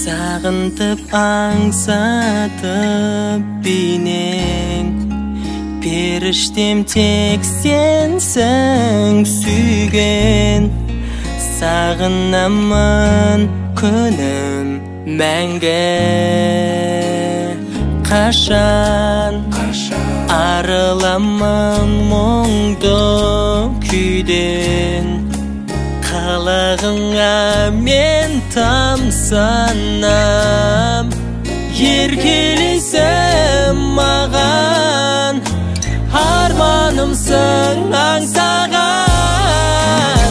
Сағынтып аңсатып бейнең, періштем тек сенсің сүйген. Сағынамын күнім мәңгі, қашан арыламын мұңды күйден. Қалағыңа мен тамсанам, еркелейсің маған, арманымсың аңсаған.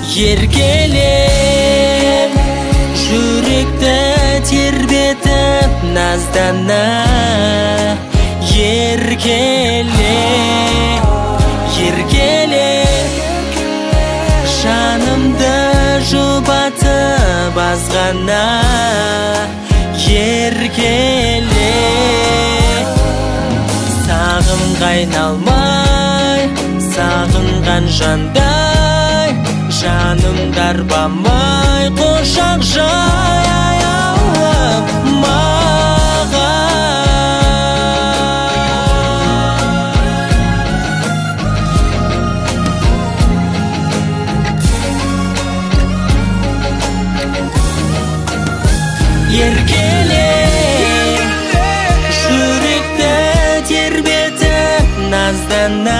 Еркелем, жүректі тербетіп наздана. Еркеле, жанымды жұбатып азғана. Еркеле, сағымға айналмай, сағынған жандай, жанымды арбамай құшақ жай аяулым маған. Еркеле, жүректі тербетіп наздана.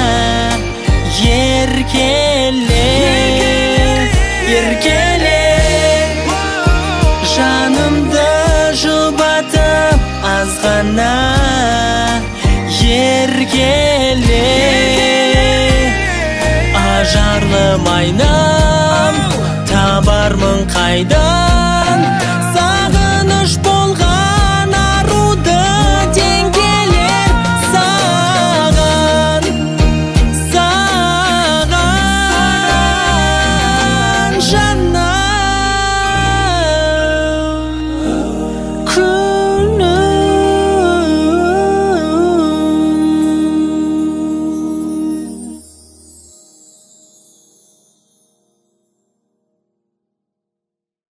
Еркеле, жанымды жұбатып азғана. Еркеле, ажарлым айнам, табармын қайдан,